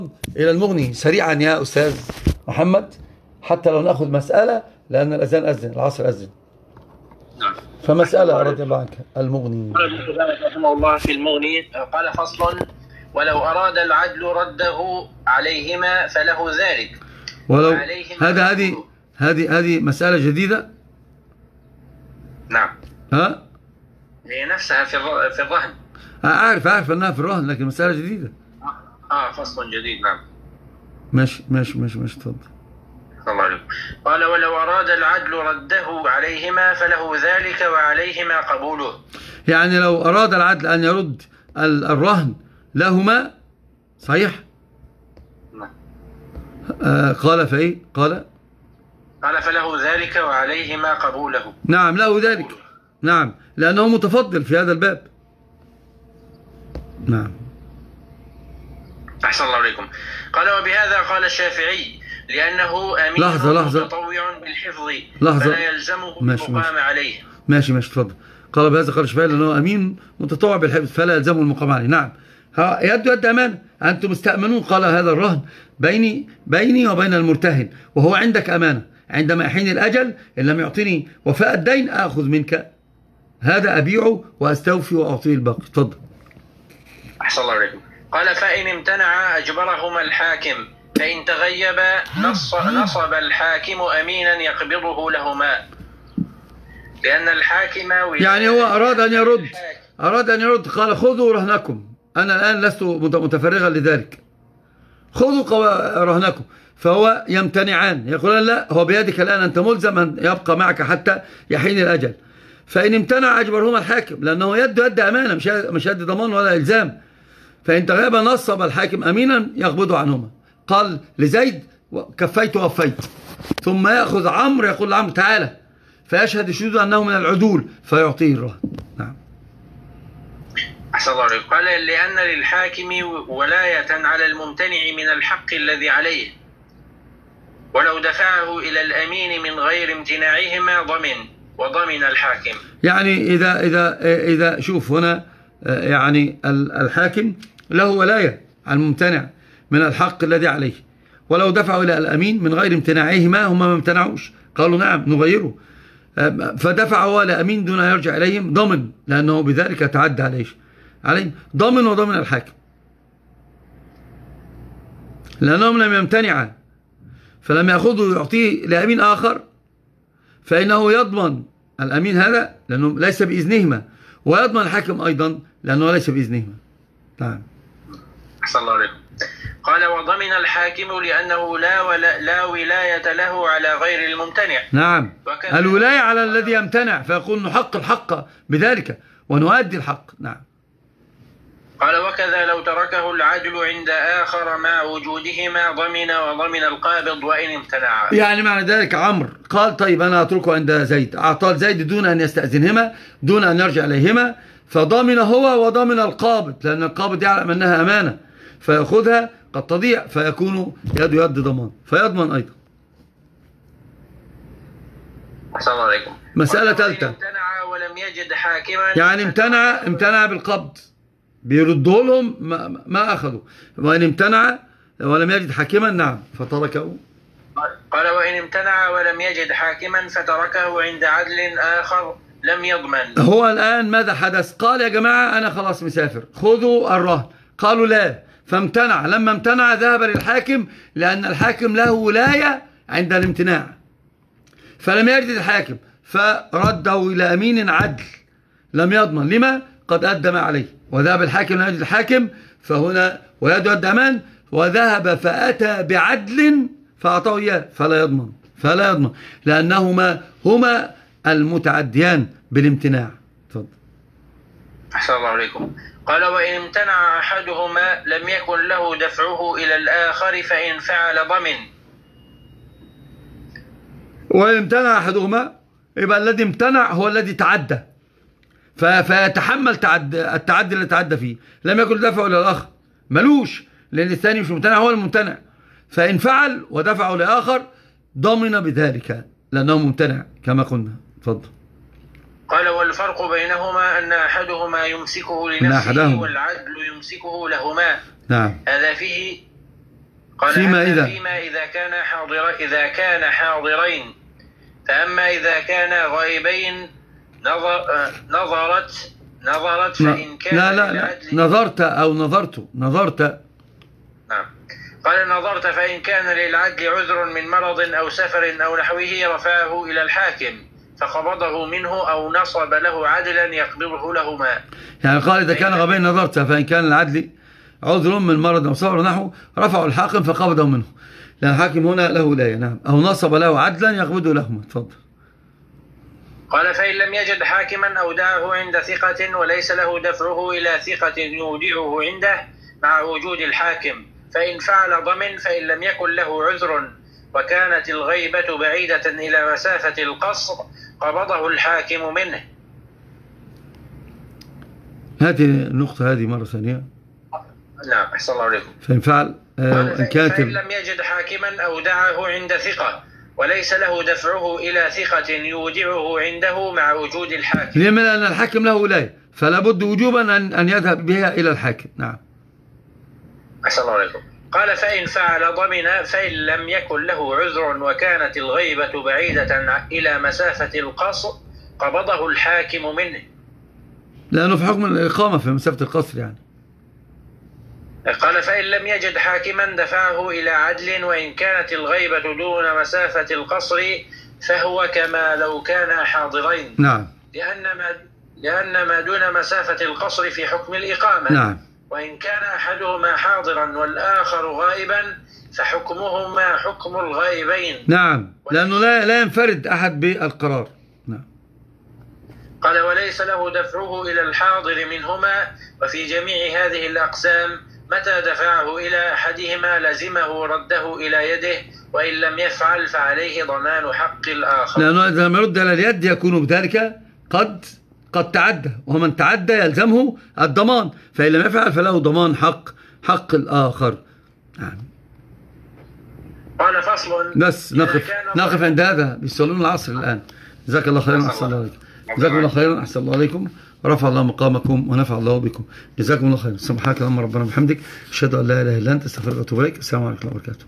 إلى المغني سريعا يا أستاذ محمد، حتى لو نأخذ مسألة لأن الأذان أذن، العصر أذن. نعم. فمسألة رضي الله عنك. المغني قال ابن قدامة رحمه الله في المغني، قال: فصل: ولو أراد العدل رده عليهما فله ذلك. ولو هذه مسألة جديدة. نعم. ها؟ هي نفسها في الرهن. أعرف أنها في الرهن، لكن مسألة جديدة. فصل جديد. نعم. ماشي تفضل. الله عليكم. قال: ولو أراد العدل رده عليهما فله ذلك وعليهما قبوله. يعني لو أراد العدل أن يرد الرهن لهما، صحيح؟ نعم. قال فإيه؟ قال فله ذلك وعليهما قبوله. نعم، له ذلك. نعم، لأنه متفضل في هذا الباب. نعم. أحسن الله عليكم. قال: وبهذا قال الشافعي لأنه أمين متطوع بالحفظ فلا يلزمه المقام عليه. ماشي تفضل. قال بهذا قال الشافعي لأنه أمين متطوع بالحفظ فلا يلزمه المقام عليه. نعم. يد أمان، أنتم مستأمنون. قال: هذا الرهن بيني وبين المرتهن، وهو عندك أمانة. عندما يحين الأجل إن لم يعطيني وفاء الدين آخذ منك هذا، أبيعه وأستوفي وأعطيه الباقي. تفضل. أحسن الله عليكم. قال: فإن امتنع أجبرهما الحاكم، فإن تغيب نصب الحاكم أمينا يقبضه لهما، لأن الحاكم يعني هو أراد أن يرد قال: خذوا رهنكم، أنا الآن لست متفرغا لذلك، خذوا رهنكم. فهو يمتنعان، يقولان: لا، هو بيدك الآن، أنت ملزم أن يبقى معك حتى يحين الأجل. فإن امتنع أجبرهما الحاكم، لأنه يد أمانة، مش يد ضمان ولا إلزام. فإن تغيب نصب الحاكم أمينا يقبضه عنهما. قال لزيد: كفيت ووفيت. ثم يأخذ عمرو يقول لعمرو: تعالى، فيشهد الشهود أنه من العدول فيعطيه الرهن. نعم. أحسن الله عليكم. قال: لأن للحاكم ولاية على الممتنع من الحق الذي عليه، ولو دفعه إلى الأمين من غير امتناعهما وضمن الحاكم. يعني إذا شوف هنا، يعني الحاكم له ولاية على الممتنع من الحق الذي عليه، ولو دفعوا إلى الأمين من غير امتناعهما، هم ما امتنعوش، قالوا: نعم نغيره، فدفعوا إلى أمين دون أن يرجع إليهم، ضمن، لأنه بذلك تعدى عليه ضمن وضمن الحاكم، لأنهم لم يمتنعا، فلم يأخذوا يعطيه لأمين آخر، فإنه يضمن الأمين هذا لأنه ليس بإذنهما، ويضمن الحاكم أيضا لأنه ليس بإذنهما. نعم. أحسن الله عليكم. قال: وضمن الحاكم لأنه لا ولاية له على غير الممتنع. نعم، الولاية على الذي يمتنع، فيقول: نحق الحق بذلك ونؤدي الحق. نعم. قال: وكذا لو تركه العدل عند آخر مع وجودهما وضمن القابض وإن امتنع. يعني معنى ذلك عمرو قال: طيب أنا أتركه عند زيد، أعطاه زيد دون أن يستأذنهما، دون أن يرجع إليهما، فضمن هو وضمن القابض، لأن القابض يعلم أنها أمانة فيأخذها قد تضيع، فيكون يد ضمان، فيضمن أيضا. أحسن الله عليكم. مسألة ثالثة: امتنع ولم يجد حاكما، يعني امتنع بالقبض، بيردوا لهم ما أخذوا، وإن امتنع ولم يجد حاكما، نعم، فتركه. قال: وإن امتنع ولم يجد حاكما فتركه عند عدل آخر لم يضمن. هو الآن ماذا حدث؟ قال: يا جماعة أنا خلاص مسافر، خذوا الرهن. قالوا: لا، فامتنع. لما امتنع ذهب للحاكم، لأن الحاكم له ولاية عند الامتناع، فلم يجد الحاكم، فرده إلى أمين عدل لم يضمن، لما؟ قد أدى ما عليه. وذهب الحاكم لم يجد الحاكم، فهنا ويد أمان، وذهب فأتى بعدل فأعطاه إياه، فلا يضمن، لأنهما هما المتعديان بالامتناع. تفضل. أحسن الله عليكم. قال: وإن امتنع أحدهما لم يكن له دفعه إلى الآخر، فإن فعل ضمن. وإن امتنع أحدهما، يبقى الذي امتنع هو الذي تعدى، فيتحمل التعدي اللي تعدى فيه. لم يكن دفعه إلى الآخر، ملوش، لأن الثاني مش ممتنع، هو الممتنع. فإن فعل ودفعه لآخر ضمن بذلك لأنه ممتنع كما قلنا. تفضل. قال: والفرق بينهما أن أحدهما يمسكه لنفسه والعدل يمسكه لهما. نعم. هذا فيه قال فيما إذا إذا كان حاضرين، فأما إذا كان غائبين نظرت فإن كان لا نظرت أو نظرت. نعم. قال نظرت فإن كان للعدل عذر من مرض أو سفر أو نحوه رفعه إلى الحاكم فقبضه منه أو نصب له عدلا يقبضه لهما. يعني قال إذا كان غبين نظرت فإن كان العدل عذر من مرض أو سفر نحوه رفعه الحاكم فقبضه منه، لأن الحاكم هنا له ولاية. نعم. أو نصب له عدلا يقبضه لهما. تفضل. قال فإن لم يجد حاكما أودعه عند ثقة وليس له دفعه إلى ثقة يودعه عنده مع وجود الحاكم، فإن فعل ضمن فإن لم يكن له عذر وكانت الغيبة بعيدة إلى مسافة القصر قبضه الحاكم منه. هذه النقطة هذه مرة ثانية. نعم. أحسن الله عليكم. فإن فعل فإن لم يجد حاكما أودعه عند ثقة وليس له دفعه إلى ثقة يودعه عنده مع وجود الحاكم. لمن أن الحاكم له ولاية فلا بد وجوبا أن يذهب بها إلى الحاكم. نعم. أحسن الله عليكم. قال فإن فعل ضمن فإن لم يكن له عذر وكانت الغيبة بعيدة إلى مسافة القصر قبضه الحاكم منه، لأنه في حكم الإقامة في مسافة القصر يعني. قال فإن لم يجد حاكما دفعه إلى عدل وإن كانت الغيبة دون مسافة القصر فهو كما لو كانا حاضرين. نعم. لأن ما دون مسافة القصر في حكم الإقامة. نعم. وإن كان أحدهما حاضرا والآخر غائبا فحكمهما حكم الغائبين. نعم. لأنه لا ينفرد أحد بالقرار. نعم. قال وليس له دفعه إلى الحاضر منهما، وفي جميع هذه الأقسام متى دفعه إلى أحدهما لزمه رده إلى يده، وإن لم يفعل فعليه ضمان حق الآخر. لأنه إذا لم يرد إلى اليد يكون بذلك قد تعدى، ومن تعدى يلزمه الضمان، فإن لم يفعل فله ضمان حق الآخر. نعم. قال فصل. بس نقف عند هذا، بيصلون العصر الآن. جزاك الله خيرا. أحسن الله عليكم. جزاكم الله خيرا. أحسن الله عليكم ورفع الله مقامكم ونفع الله بكم. جزاكم الله خيرا. سبحانك اللهم ربنا وبحمدك أشهد أن لا إله إلا أنت أستغفرك وأتوب إليك. السلام عليكم ورحمة الله وبركاته.